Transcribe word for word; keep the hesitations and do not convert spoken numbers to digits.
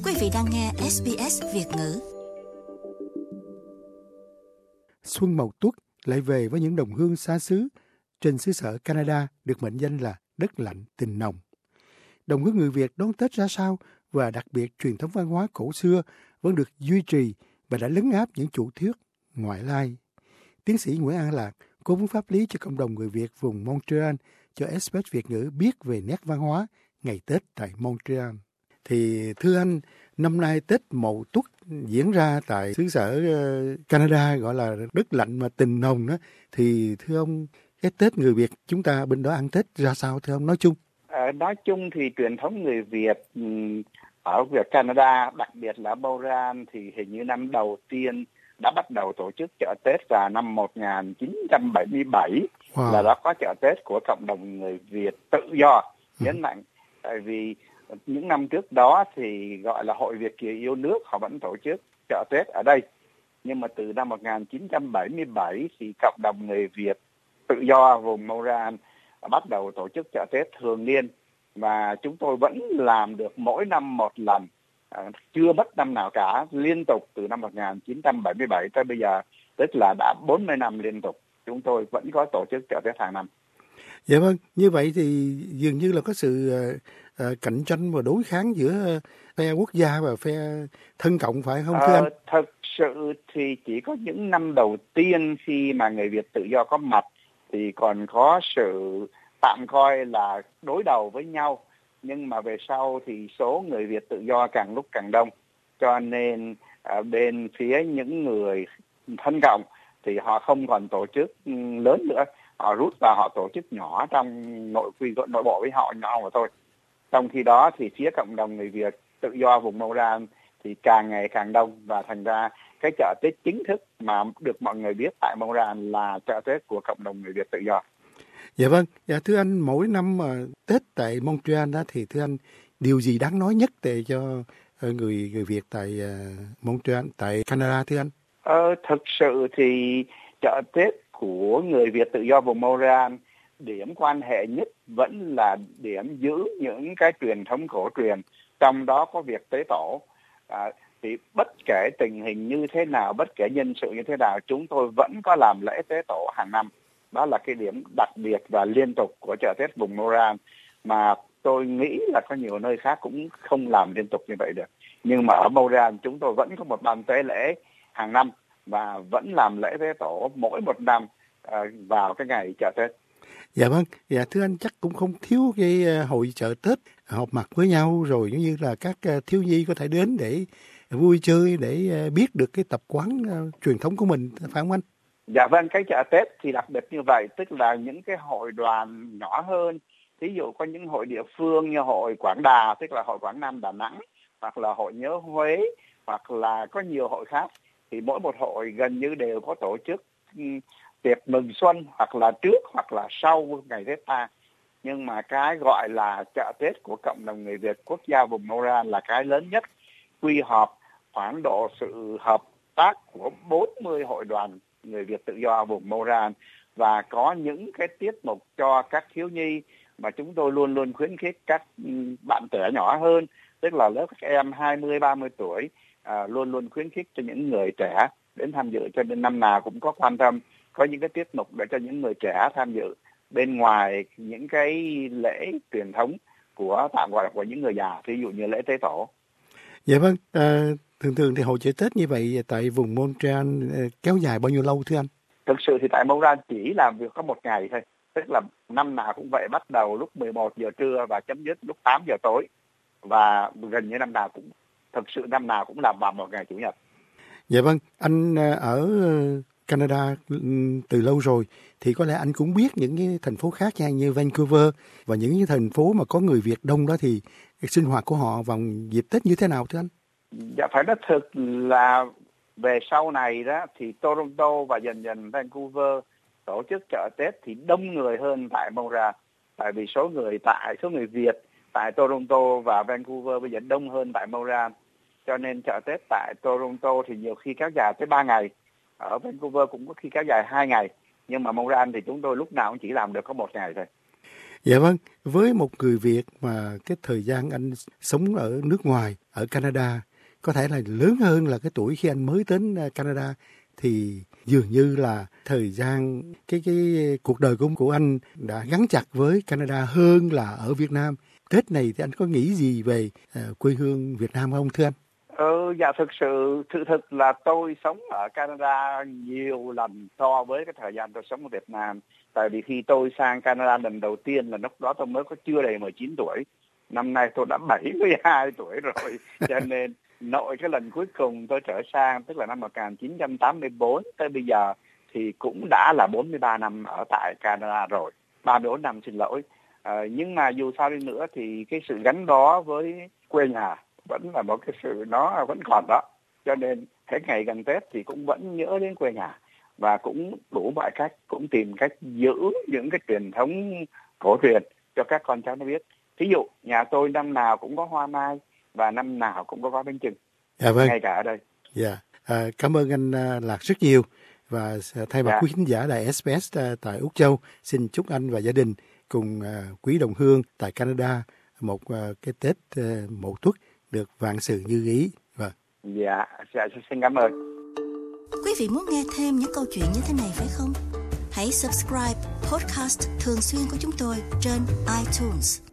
Quý vị đang nghe ét bê ét Việt ngữ. Xuân Mậu Tuất lại về với những đồng hương xa xứ trên xứ sở Canada được mệnh danh là đất lạnh tình nồng. Đồng hương người Việt đón Tết ra sao và đặc biệt truyền thống văn hóa cổ xưa vẫn được duy trì và đã lấn áp những chủ thuyết ngoại lai. Tiến sĩ Nguyễn An Lạc, cố vấn pháp lý cho cộng đồng người Việt vùng Montreal cho ét bê ét Việt ngữ biết về nét văn hóa ngày Tết tại Montreal. Thì thưa anh, năm nay Tết Mậu Tuất diễn ra tại xứ sở Canada gọi là đất lạnh mà tình nồng đó, thì thưa ông, cái Tết người Việt chúng ta bên đó ăn Tết ra sao thưa ông nói chung? À, nói chung thì truyền thống người Việt ở Việt Canada, đặc biệt là Montreal thì hình như năm đầu tiên đã bắt đầu tổ chức chợ Tết vào năm một nghìn chín trăm bảy mươi bảy. Wow. Là đó có chợ Tết của cộng đồng người Việt tự do, nhấn mạnh. Tại vì những năm trước đó thì gọi là Hội Việt Kiều yêu nước, họ vẫn tổ chức chợ Tết ở đây. Nhưng mà từ năm một nghìn chín trăm bảy mươi bảy thì cộng đồng người Việt tự do vùng Montreal bắt đầu tổ chức chợ Tết thường niên. Và chúng tôi vẫn làm được mỗi năm một lần, à, chưa mất năm nào cả, liên tục từ năm một nghìn chín trăm bảy mươi bảy tới bây giờ, tức là đã bốn mươi năm liên tục. Chúng tôi vẫn có tổ chức chợ Tết hàng năm. Dạ vâng, như vậy thì dường như là có sự uh, uh, cạnh tranh và đối kháng giữa uh, phe quốc gia và phe thân cộng phải không thưa ờ, anh? Thật sự thì chỉ có những năm đầu tiên khi mà người Việt tự do có mặt thì còn có sự tạm coi là đối đầu với nhau. Nhưng mà về sau thì số người Việt tự do càng lúc càng đông. Cho nên uh, bên phía những người thân cộng thì họ không còn tổ chức lớn nữa. Họ rút vào họ tổ chức nhỏ trong nội quy nội bộ với họ nhỏ mà thôi. Trong khi đó thì phía cộng đồng người Việt tự do vùng Montreal thì càng ngày càng đông, và thành ra cái chợ Tết chính thức mà được mọi người biết tại Montreal là chợ Tết của cộng đồng người Việt tự do. Dạ vâng, dạ thưa anh, mỗi năm mà Tết tại Montreal đó thì thưa anh, điều gì đáng nói nhất để cho người người Việt tại Montreal, tại Canada thưa anh? Ờ, thực sự thì chợ Tết của người Việt tự do vùng Montreal, điểm quan hệ nhất vẫn là điểm giữ những cái truyền thống cổ truyền, trong đó có việc tế tổ. À, thì bất kể tình hình như thế nào, bất kể nhân sự như thế nào, chúng tôi vẫn có làm lễ tế tổ hàng năm. Đó là cái điểm đặc biệt và liên tục của chợ Tết vùng Montreal, mà tôi nghĩ là có nhiều nơi khác cũng không làm liên tục như vậy được. Nhưng mà ở Montreal chúng tôi vẫn có một ban tế lễ hàng năm và vẫn làm lễ tế tổ mỗi một năm uh, vào cái ngày chợ Tết. Dạ vâng, dạ thưa anh, chắc cũng không thiếu cái hội chợ Tết họp mặt với nhau, rồi giống như là các thiếu nhi có thể đến để vui chơi, để biết được cái tập quán uh, truyền thống của mình, phải không anh? Dạ vâng, cái chợ Tết thì đặc biệt như vậy, tức là những cái hội đoàn nhỏ hơn, ví dụ có những hội địa phương như hội Quảng Đà, tức là hội Quảng Nam Đà Nẵng, hoặc là hội Nhớ Huế, hoặc là có nhiều hội khác, thì mỗi một hội gần như đều có tổ chức um, tiệc mừng xuân, hoặc là trước hoặc là sau ngày Tết ta. Nhưng mà cái gọi là chợ Tết của cộng đồng người Việt quốc gia vùng Montreal là cái lớn nhất, quy họp khoảng độ sự hợp tác của bốn mươi hội đoàn người Việt tự do vùng Montreal, và có những cái tiết mục cho các thiếu nhi mà chúng tôi luôn luôn khuyến khích các bạn trẻ nhỏ hơn, tức là lớp các em hai mươi ba mươi tuổi, à, luôn luôn khuyến khích cho những người trẻ đến tham dự. Cho nên năm nào cũng có quan tâm, có những cái tiết mục để cho những người trẻ tham dự bên ngoài những cái lễ truyền thống của tạm gọi là của những người già, ví dụ như lễ tế tổ. Dạ vâng, à, thường thường thì hội chợ Tết như vậy tại vùng Montreal kéo dài bao nhiêu lâu thưa anh? Thực sự thì tại Montreal chỉ làm việc có một ngày thôi, tức là năm nào cũng vậy, bắt đầu lúc mười một giờ trưa và chấm dứt lúc tám giờ tối, và gần như năm nào cũng thực sự năm nào cũng làm vào một ngày chủ nhật. Dạ vâng, anh ở Canada từ lâu rồi thì có lẽ anh cũng biết những cái thành phố khác như Vancouver và những cái thành phố mà có người Việt đông đó thì sinh hoạt của họ vào dịp Tết như thế nào thưa anh? Dạ phải nói thực là về sau này đó thì Toronto và dần dần Vancouver tổ chức chợ Tết thì đông người hơn tại Montreal, tại vì số người tại số người Việt tại Toronto và Vancouver bây giờ đông hơn tại Montreal, cho nên chợ Tết tại Toronto thì nhiều khi kéo dài tới ba ngày, ở Vancouver cũng có khi kéo dài hai ngày, nhưng mà Montreal thì chúng tôi lúc nào cũng chỉ làm được có một ngày thôi. Dạ vâng, với một người Việt mà cái thời gian anh sống ở nước ngoài, ở Canada, có thể là lớn hơn là cái tuổi khi anh mới đến Canada, thì dường như là thời gian, cái cái cuộc đời của của anh đã gắn chặt với Canada hơn là ở Việt Nam. Tết này thì anh có nghĩ gì về uh, quê hương Việt Nam không thưa anh? Ừ, dạ thực sự, sự thực là tôi sống ở Canada nhiều lần so với cái thời gian tôi sống ở Việt Nam. Tại vì khi tôi sang Canada lần đầu tiên là lúc đó tôi mới có chưa đầy mười chín tuổi. Năm nay tôi đã bảy mươi hai tuổi rồi. Cho nên nội cái lần cuối cùng tôi trở sang, tức là năm một nghìn chín trăm tám mươi tư tới bây giờ, thì cũng đã là bốn mươi ba năm ở tại Canada rồi. ba mươi bốn năm xin lỗi. À, nhưng mà dù sao đi nữa thì cái sự gắn bó với quê nhà vẫn là một cái sự nó vẫn còn đó. Cho nên cái ngày gần Tết thì cũng vẫn nhớ đến quê nhà. Và cũng đủ mọi cách, cũng tìm cách giữ những cái truyền thống cổ truyền cho các con cháu nó biết. Thí dụ, nhà tôi năm nào cũng có hoa mai và năm nào cũng có gói bánh chưng. Dạ vâng. Ngay cả ở đây. Dạ, à, cảm ơn anh Lạc rất nhiều. Và thay mặt dạ. quý khán giả đài ét bê ét tại Úc Châu, xin chúc anh và gia đình cùng uh, quý đồng hương tại Canada một uh, cái Tết uh, Mậu Tuất được vạn sự như ý. Vâng. Dạ, dạ, xin cảm ơn. Quý vị muốn nghe thêm những câu chuyện như thế này phải không? Hãy subscribe podcast thường xuyên của chúng tôi trên iTunes.